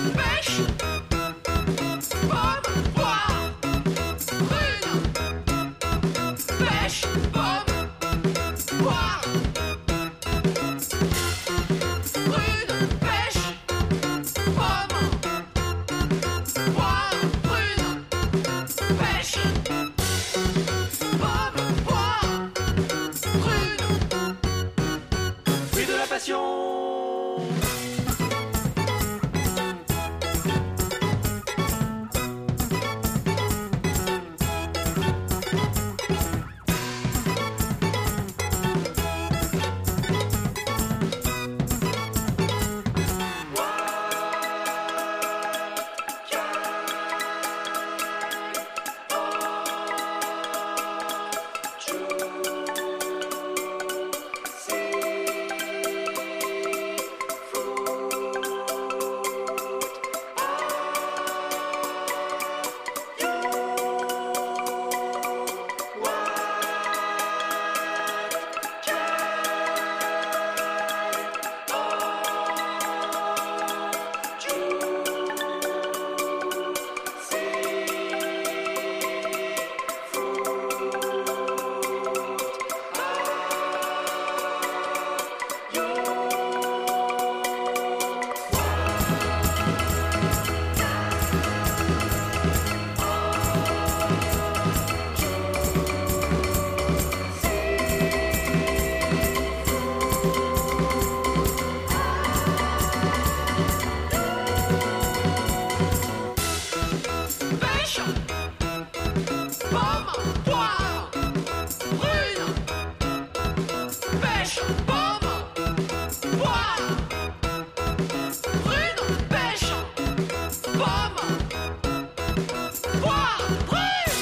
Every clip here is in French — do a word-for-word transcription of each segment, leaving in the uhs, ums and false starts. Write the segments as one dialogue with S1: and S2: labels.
S1: pêche, pomme, poire, prune, pêche, pomme, poire, prune, pêche, pomme, poire, prune, pêche, pomme, poire, prune. Fruit de la passion. Pêche, pomme, poire, prune, pêche, pomme, poire, prune, pêche, pomme, poire, prune.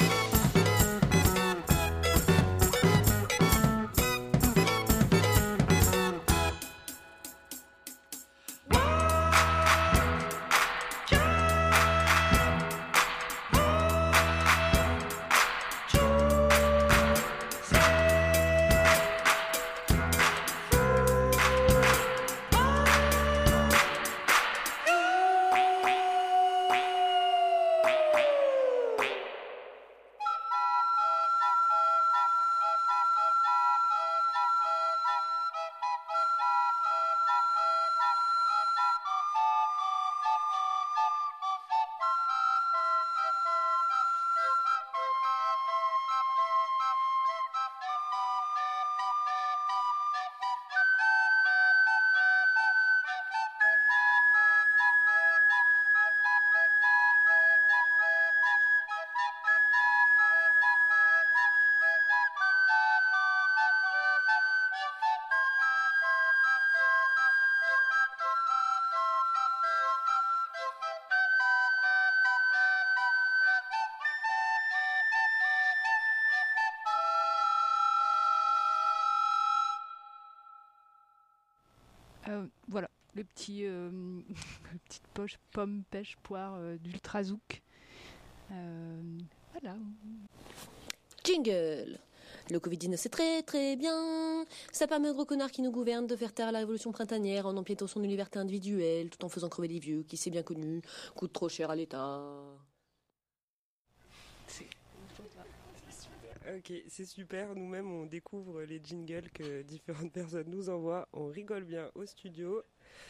S2: Euh, voilà, le petit, euh, petite poche pomme, pêche, poire euh, d'Ultra Zouk. Euh, voilà.
S3: Jingle. Le Covid dix-neuf c'est très très bien. Ça permet aux gros connards qui nous gouvernent de faire taire la révolution printanière en empiétant sur nos libertés individuelles tout en faisant crever les vieux qui, c'est bien connu, coûtent trop cher à l'État.
S4: Ok, c'est super. Nous-mêmes, on découvre les jingles que différentes personnes nous envoient. On rigole bien au studio.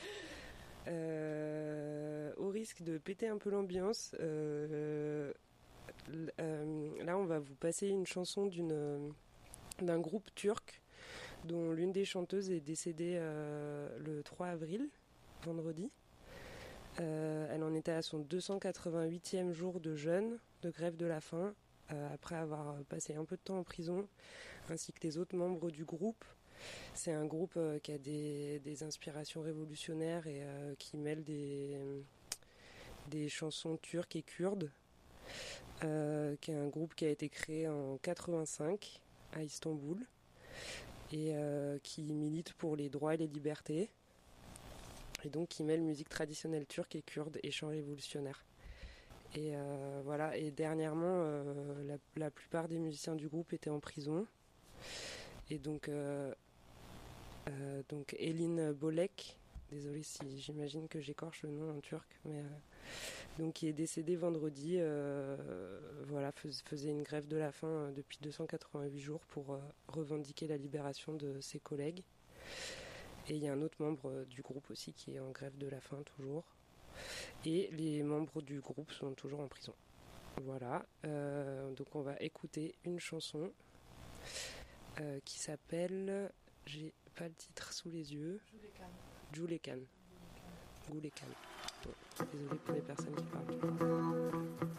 S4: Euh, au risque de péter un peu l'ambiance, euh, euh, là, on va vous passer une chanson d'une, d'un groupe turc dont l'une des chanteuses est décédée euh, le trois avril, vendredi. Euh, elle en était à son deux cent quatre-vingt-huitième jour de jeûne, de grève de la faim. Euh, après avoir passé un peu de temps en prison, ainsi que les autres membres du groupe. C'est un groupe euh, qui a des, des inspirations révolutionnaires et euh, qui mêle des, des chansons turques et kurdes, euh, qui est un groupe qui a été créé en quatre-vingt-cinq à Istanbul et euh, qui milite pour les droits et les libertés, et donc qui mêle musique traditionnelle turque et kurde et chants révolutionnaires. Et euh, voilà. Et dernièrement, euh, la, la plupart des musiciens du groupe étaient en prison. Et donc, euh, euh, donc Eline Bolek, désolée si j'imagine que j'écorche le nom en turc, mais euh, donc qui est décédé vendredi. Euh, voilà, fais, faisait une grève de la faim euh, depuis deux cent quatre-vingt-huit jours pour euh, revendiquer la libération de ses collègues. Et il y a un autre membre euh, du groupe aussi qui est en grève de la faim toujours. Et les membres du groupe sont toujours en prison. Voilà, euh, donc on va écouter une chanson euh, qui s'appelle, j'ai pas le titre sous les yeux, Julekan. Julekan. Bon, désolée pour les personnes qui parlent.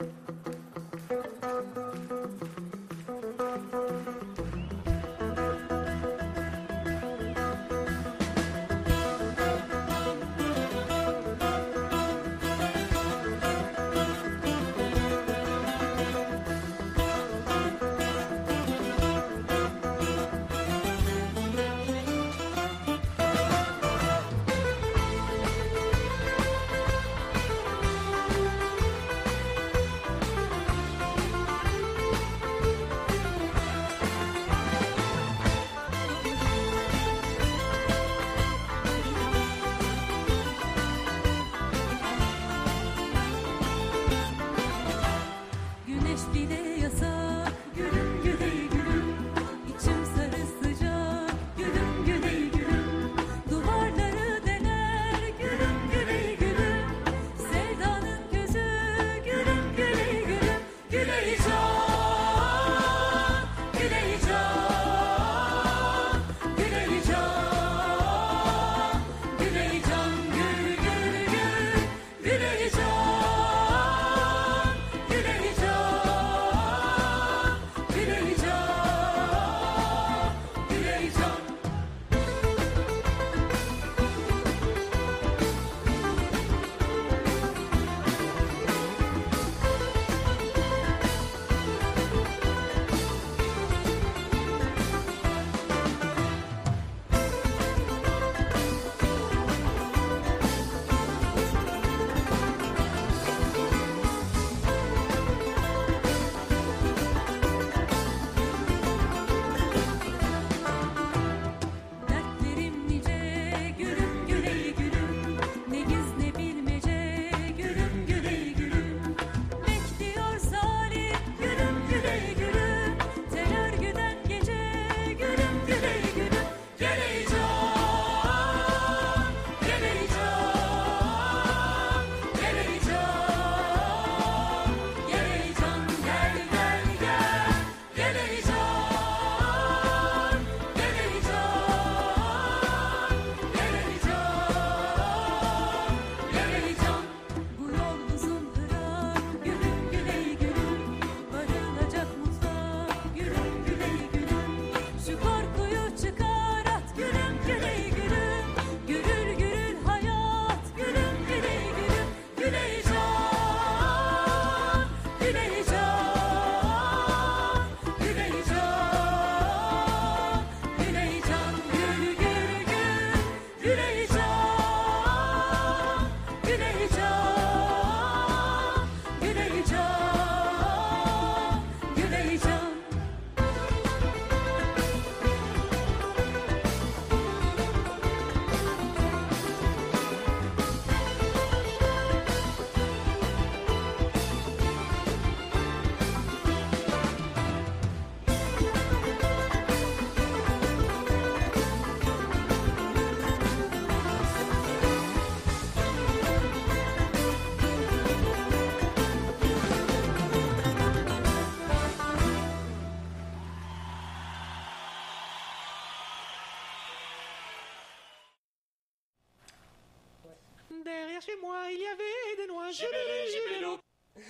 S1: Derrière chez moi, il y avait des noix. Gibelé, gibello.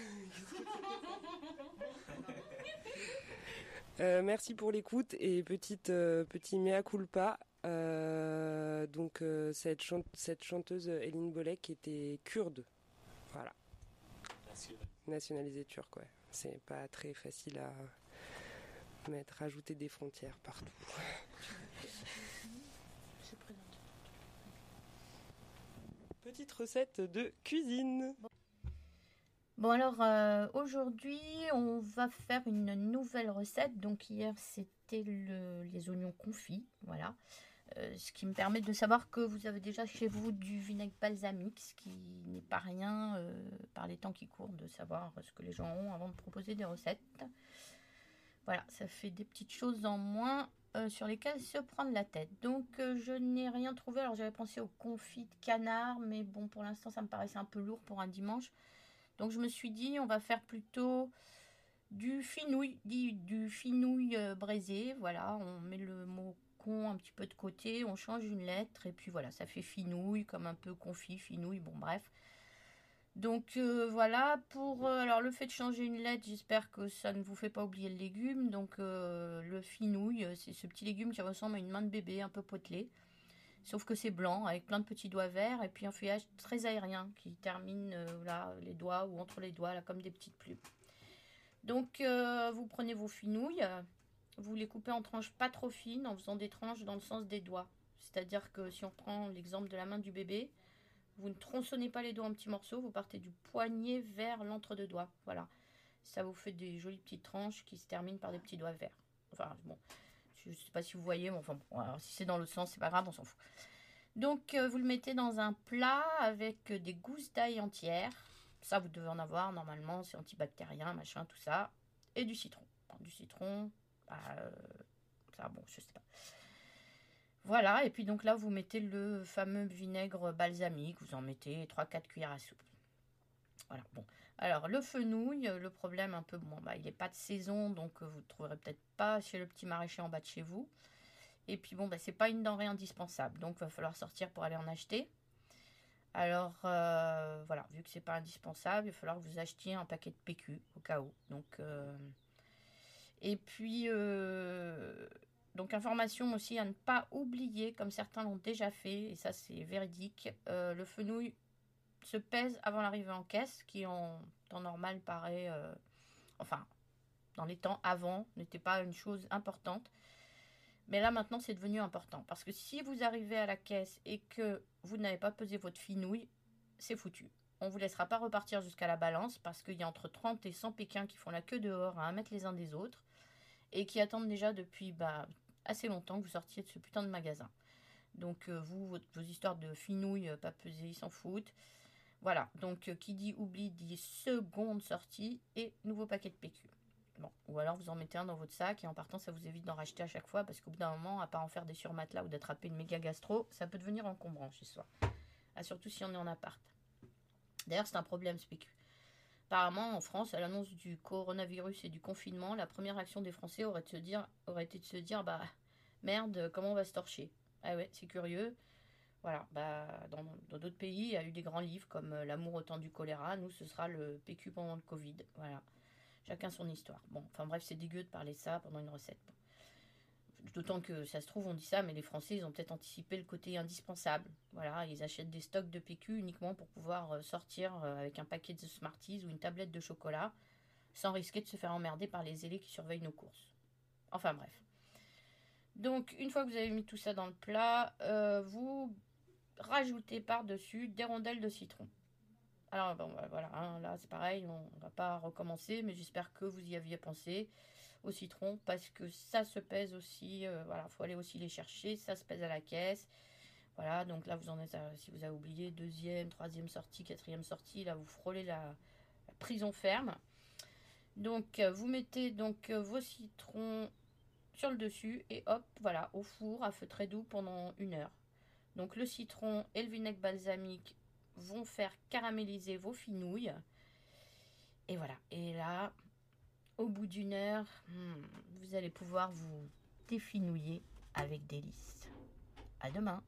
S4: Euh, merci pour l'écoute et petite, euh, petit mea culpa. Euh, donc euh, cette, chante, cette chanteuse Eline Bolek était kurde. Voilà. Nationalisée turque, ouais. C'est pas très facile à mettre, rajouter des frontières partout. Petite recette de cuisine.
S5: Bon alors euh, aujourd'hui on va faire une nouvelle recette. Donc hier c'était le, les oignons confits, voilà. Euh, ce qui me permet de savoir que vous avez déjà chez vous du vinaigre balsamique, ce qui n'est pas rien euh, par les temps qui courent, de savoir ce que les gens ont avant de proposer des recettes. Voilà, ça fait des petites choses en moins euh, sur lesquelles se prendre la tête. Donc euh, je n'ai rien trouvé. Alors j'avais pensé au confit de canard, mais bon, pour l'instant ça me paraissait un peu lourd pour un dimanche. Donc je me suis dit, on va faire plutôt du finouille, du, du finouille euh, braisé. Voilà, on met le mot con un petit peu de côté, on change une lettre et puis voilà, ça fait finouille, comme un peu confit, finouille, bon bref. Donc euh, voilà, pour euh, alors le fait de changer une lettre, j'espère que ça ne vous fait pas oublier le légume. Donc euh, le finouille, c'est ce petit légume qui ressemble à une main de bébé un peu potelée. Sauf que c'est blanc avec plein de petits doigts verts et puis un feuillage très aérien qui termine euh, là, les doigts ou entre les doigts là, comme des petites plumes. Donc euh, vous prenez vos finouilles, vous les coupez en tranches pas trop fines en faisant des tranches dans le sens des doigts. C'est-à-dire que si on prend l'exemple de la main du bébé, vous ne tronçonnez pas les doigts en petits morceaux, vous partez du poignet vers l'entre-deux-doigts. Voilà, ça vous fait des jolies petites tranches qui se terminent par des petits doigts verts. Enfin bon, je ne sais pas si vous voyez, mais enfin bon, alors, si c'est dans l'autre sens, c'est pas grave, on s'en fout. Donc euh, vous le mettez dans un plat avec des gousses d'ail entières. Ça, vous devez en avoir normalement, c'est antibactérien, machin, tout ça. Et du citron. Bon, du citron, bah, euh, ça, bon, je sais pas. Voilà, et puis donc là, vous mettez le fameux vinaigre balsamique. Vous en mettez trois quatre cuillères à soupe. Voilà, bon. Alors, le fenouil, le problème un peu, bon, bah, il n'est pas de saison, donc euh, vous ne le trouverez peut-être pas chez le petit maraîcher en bas de chez vous. Et puis, bon, bah, c'est pas une denrée indispensable, donc il va falloir sortir pour aller en acheter. Alors, euh, voilà, vu que c'est pas indispensable, il va falloir que vous achetiez un paquet de P Q, au cas où. Donc, euh, et puis, euh, donc, information aussi à ne pas oublier, comme certains l'ont déjà fait, et ça, c'est véridique, euh, le fenouil se pèse avant l'arrivée en caisse, qui en temps normal paraît, euh, enfin, dans les temps avant, n'était pas une chose importante. Mais là, maintenant, c'est devenu important. Parce que si vous arrivez à la caisse et que vous n'avez pas pesé votre finouille, c'est foutu. On ne vous laissera pas repartir jusqu'à la balance parce qu'il y a entre trente et cent Pékins qui font la queue dehors à un mètre les uns des autres et qui attendent déjà depuis bah, assez longtemps que vous sortiez de ce putain de magasin. Donc, euh, vous, votre, vos histoires de finouille, pas pesées, ils s'en foutent. Voilà. Donc, euh, qui dit oubli dit seconde sortie et nouveau paquet de P Q. Bon, ou alors vous en mettez un dans votre sac et en partant ça vous évite d'en racheter à chaque fois parce qu'au bout d'un moment, à part en faire des surmatelas ou d'attraper une méga gastro, ça peut devenir encombrant chez soi. Ah, surtout si on est en appart. D'ailleurs, c'est un problème ce P Q. Apparemment, en France, à l'annonce du coronavirus et du confinement, la première action des Français aurait, de se dire, aurait été de se dire bah merde, comment on va se torcher? Ah ouais, c'est curieux. Voilà, bah dans dans d'autres pays, il y a eu des grands livres comme L'amour au temps du choléra. Nous, ce sera le P Q pendant le Covid. Voilà. Chacun son histoire. Bon, enfin bref, c'est dégueu de parler ça pendant une recette. Bon. D'autant que ça se trouve, on dit ça, mais les Français, ils ont peut-être anticipé le côté indispensable. Voilà, ils achètent des stocks de P Q uniquement pour pouvoir sortir avec un paquet de Smarties ou une tablette de chocolat, sans risquer de se faire emmerder par les zélés qui surveillent nos courses. Enfin bref. Donc, une fois que vous avez mis tout ça dans le plat, euh, vous rajoutez par-dessus des rondelles de citron. Alors, bon, voilà, hein, là, c'est pareil, on ne va pas recommencer, mais j'espère que vous y aviez pensé au citron, parce que ça se pèse aussi, euh, voilà, il faut aller aussi les chercher, ça se pèse à la caisse. Voilà, donc là, vous en êtes, à, si vous avez oublié, deuxième, troisième sortie, quatrième sortie, là, vous frôlez la, la prison ferme. Donc, euh, vous mettez donc euh, vos citrons sur le dessus, et hop, voilà, au four, à feu très doux pendant une heure. Donc, le citron et le vinaigre balsamique vont faire caraméliser vos finouilles. Et voilà. Et là, au bout d'une heure, hmm, vous allez pouvoir vous définouiller avec délice. À demain.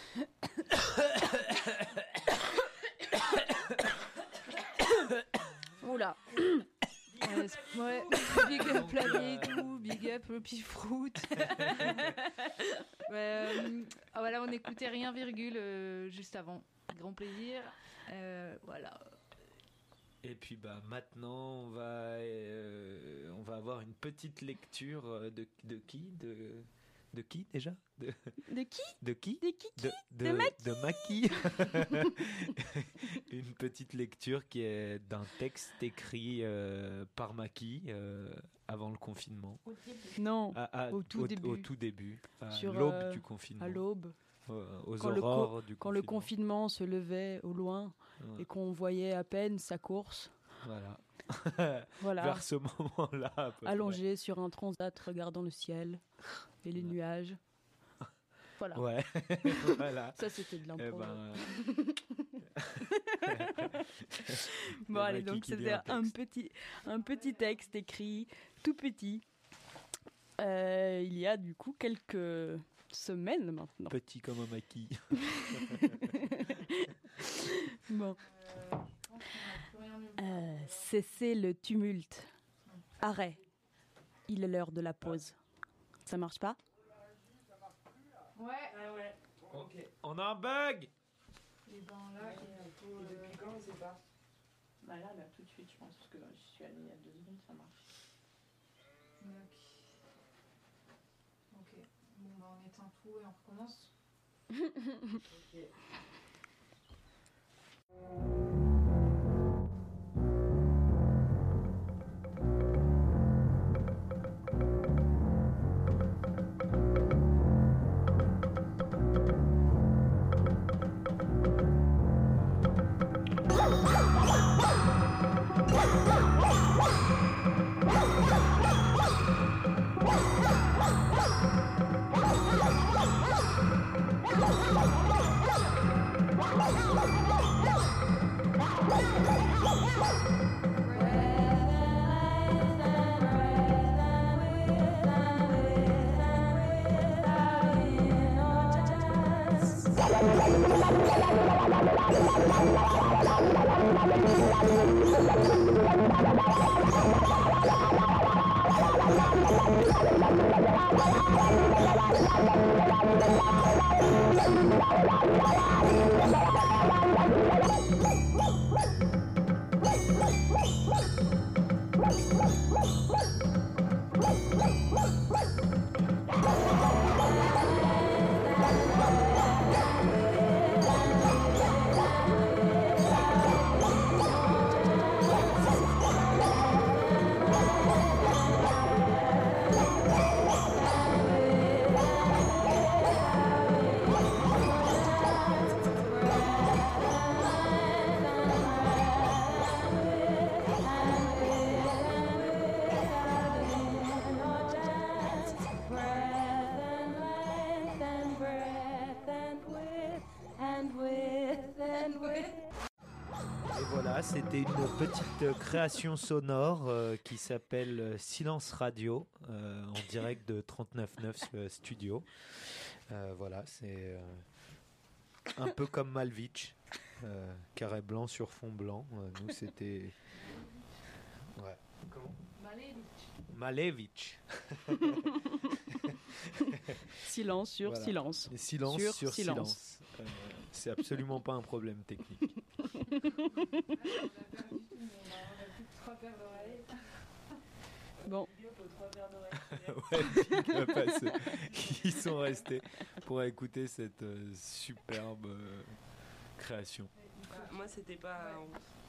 S2: Oula. Euh, ouais, big up la vieille tout, big up le pifrout. euh, ah, voilà, on écoutait rien virgule euh, juste avant. Grand plaisir. Euh, voilà.
S6: Et puis bah maintenant on va euh, on va avoir une petite lecture de de qui de de qui déjà de
S7: De qui
S6: de qui
S7: De qui
S6: de de,
S7: De Maki.
S6: de Maki. Une petite lecture qui est d'un texte écrit euh, par Maki euh, avant le confinement.
S7: Non,
S6: À- à-
S7: au tout début.
S6: Au tout début, à
S7: Sur,
S6: l'aube
S7: euh,
S6: du confinement.
S7: à l'aube.
S6: Euh, aux
S7: Quand le co-
S6: aurores du
S7: Quand le
S6: confinement.
S7: confinement se levait au loin
S6: Ouais,
S7: et qu'on voyait à peine sa course,
S6: voilà.
S7: voilà,
S6: Vers ce moment-là. à peu près.
S7: allongé sur un transat regardant le ciel et les
S6: Ouais.
S7: nuages. Voilà,
S6: Ouais, voilà.
S7: ça c'était de
S6: Eh
S7: l'impro.
S6: ben,
S7: Bon, allez,
S6: Maki
S7: donc
S6: qui lit
S7: c'était
S6: un
S7: un
S6: texte.
S7: petit, un petit texte écrit tout petit. Euh, il y a du coup quelques semaines maintenant.
S6: Petit comme un maquis.
S7: Bon. Euh, cessez le tumulte. Arrêt. Il est l'heure de la pause. Ça marche pas?
S2: Ouais.
S6: Ok. On a un bug.
S2: Et ben là,
S4: Depuis quand on sait pas?
S7: Bah là, là, tout de suite, je pense, parce que je suis allée il y a deux secondes, ça marche.
S2: Ok. Bon, bah on éteint tout et on recommence.
S6: Et voilà, c'était une petite création sonore euh, qui s'appelle euh, Silence Radio, euh, en direct de trente-neuf neuf euh, Studio. Euh, voilà, c'est euh, un peu comme Malvich, euh, carré blanc sur fond blanc. Euh, nous, c'était. Ouais. Comment Malevich.
S7: Silence sur
S6: Voilà.
S7: silence.
S6: Et silence
S7: Sur
S6: sur,
S7: silence.
S6: silence. Euh, c'est absolument pas un problème technique.
S7: Bon,
S6: Ouais, big up à ceux qui sont restés pour écouter cette euh, superbe euh, création.
S4: Moi, c'était pas